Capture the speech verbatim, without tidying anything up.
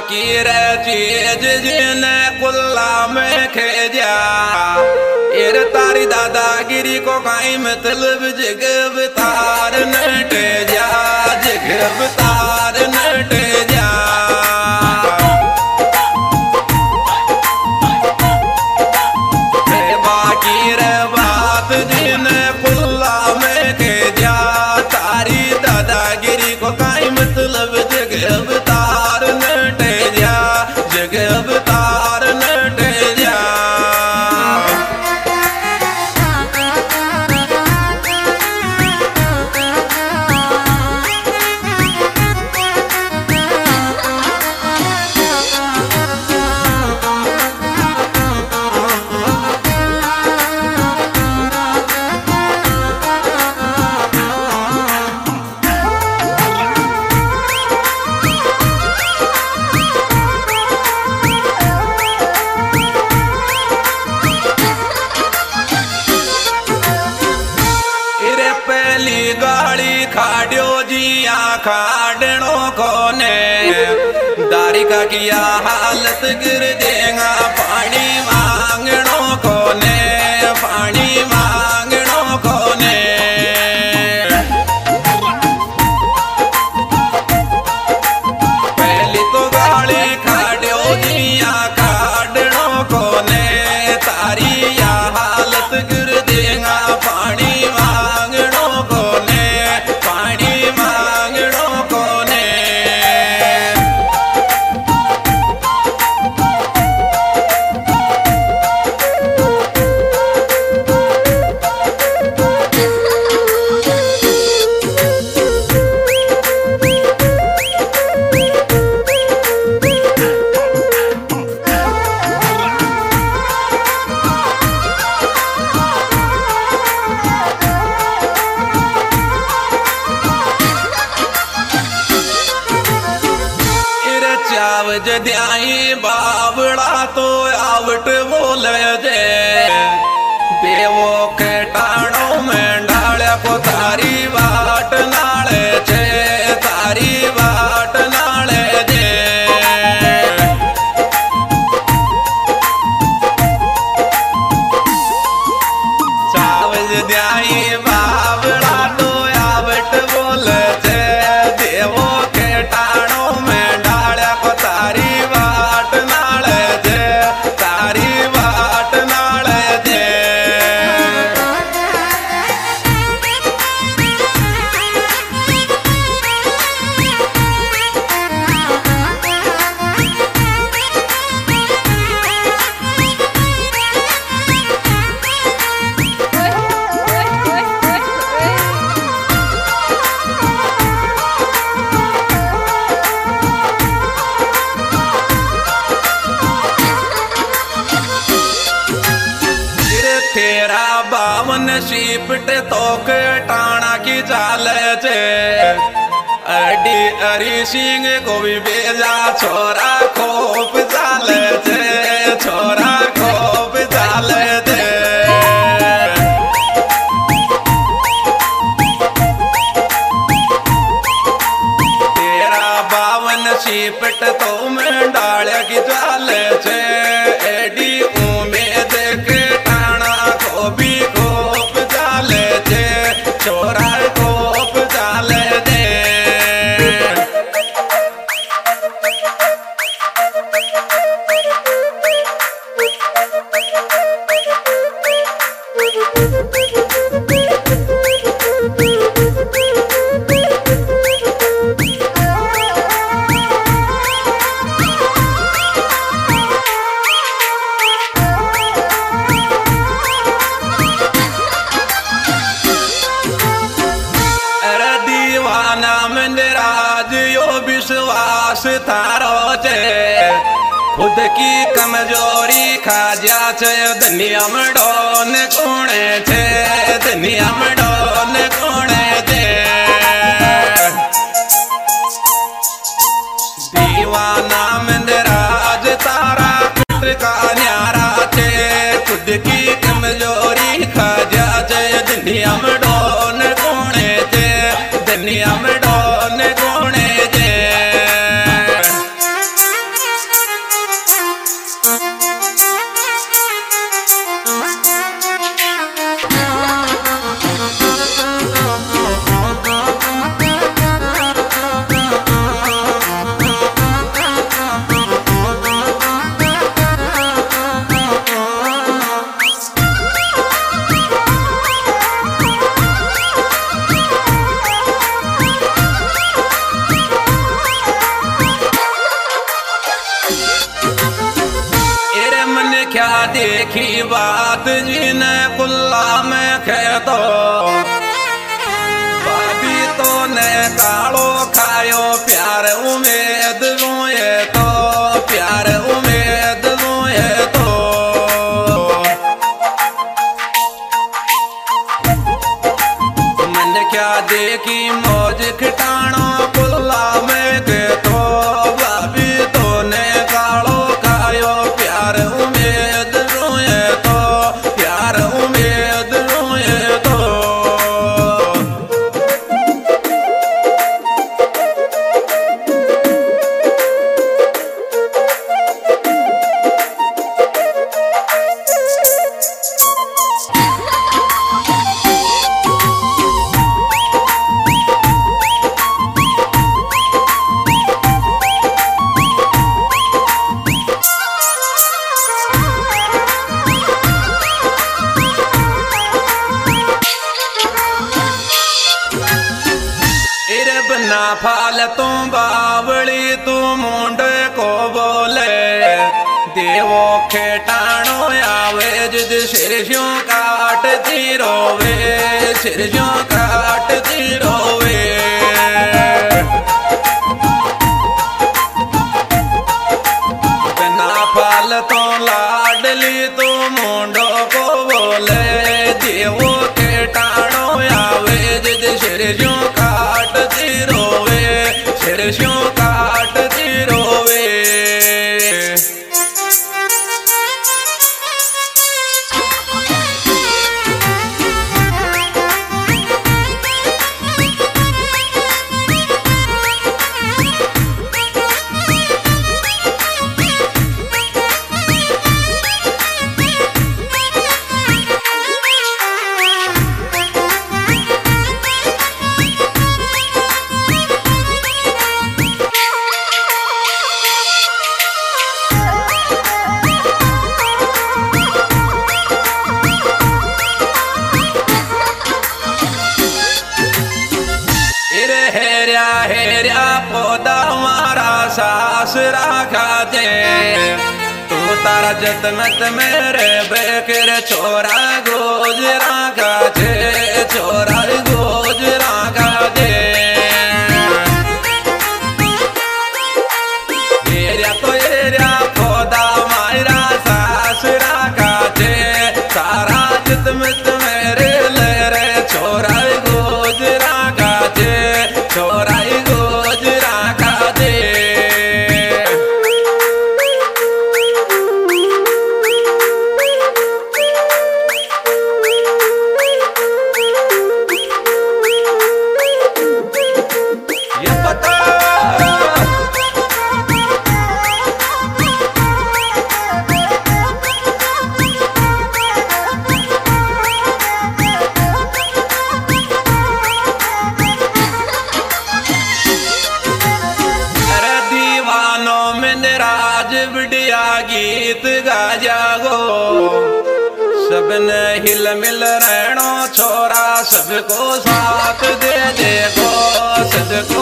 बाकी रे चीज जिने कुल्ला में खेजा एर तारी दादागिरी को काई मतलब जगब तार नटे जा जगब तार नटे जा बाकी रे बात जिने कुल्ला में खेजा तारी दादागिरी को काई मतलब जगब तार नटे जा जगब तार नटे जा गाड़ी खाड़ो जिया खाड़ो कोने दारी का किया हालत गिर देगा पानी मांगनो कोने पानी मांगनो कोने पहली तो गाड़ी खाड़ो जिया खाड़ो कोने तारी या हालत गिर देगा पानी मांगनो कोने पानी मांगनो कोने जद्याई बावड़ा तो आवट बोले जे देवो के टाणों में डाले को तारी बाट नाले छे तारी बाट नाले जे चावज द्याई बावड़ा तो आवट बोले छे देवो के टाणों में डाले को तारी बाट नाले जे तारी बाट नाले जे तेरा बावन शिपट तोक टाणा की चाल चे अडी अरी सिंह को भी बेजा छोरा खोप चाल चे छोरा खोप चाल चे तेरा बावन शिपट तो में डाल की चाल चे एडी उम्मीद के भी खोप चाले थे छोरा खोप चाले दे विश्वास थारो चे खुद की कमजोरी खा जा चे दुनिया में डोन कोणे थे दुनिया में डोन कोणे थे दीवाना मंदराज तारा कुट का न्यारा थे खुद की कमजोरी खा जा चे दुनिया में डोन कोणे थे दुनिया में डोन कोणे थे जी ने कुल्ला में खेतो भाभी तो ने कालो खायो प्यार उम्मीद रोए तो प्यार उम्मीद रोए तो मन क्या देखी मौज खिटाणो कुल्ला में के तो भाभी तो ने कालो खायो प्यार उम्मीद रोए तो प्यार उम्मीद रोए तो ना फाल तू बावली तू मुंड को बोले देवो खेटाणो आवे जिद सिरस्यों काट दी रोवे सिरस्यों काट दी रोवे ना फाल तो लाडली तू मुंडो को बोले देवो खेटाणो आवे जिद सिरस्यों काट दी रोवे सिरस्यों काट दी रोवे हेरिया हेरिया पोदा मारा सास राखा दे तू तारा जतमत मेरे बेकर छोरा गोज राखा दे छोरा गोज राखा दे हेरिया तो हेरिया पोदा मारा सास राखा दे तारा जतमत मेरे ले रे छोरा गोज राखा दे छोरा गोज राखा दे ये पता राज बिटिया गीत गा जागो सबने हिल मिल रहनो छोरा सबको साथ दे देगो सबको